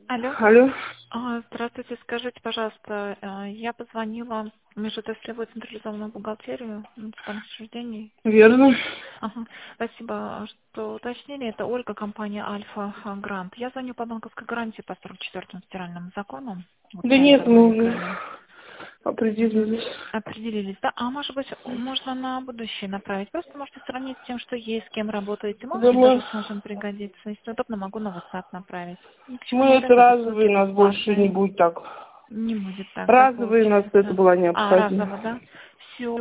Алло. Алло. Здравствуйте, скажите, пожалуйста, я позвонила в межотраслевую централизованную бухгалтерию муниципальных учреждений. Верно. Ага. Спасибо, что уточнили. Это Ольга, компания Альфа Грант. Я звоню по банковской гарантии по 44-му федеральному закону. Вот Да мы нет, мы уже давно определились. определились, да? А может быть, можно на будущее направить? Просто можете сравнить с тем, что есть, с кем работаете. Может Да быть, мы, даже сможем пригодиться. Если удобно, могу на WhatsApp направить. Ни к чему мы не это обязательно, разовые, услуги у нас больше не бесплатные. будет так. Не будет так, да, Разовые у нас это получается? была А, необходима. разово, да? Все.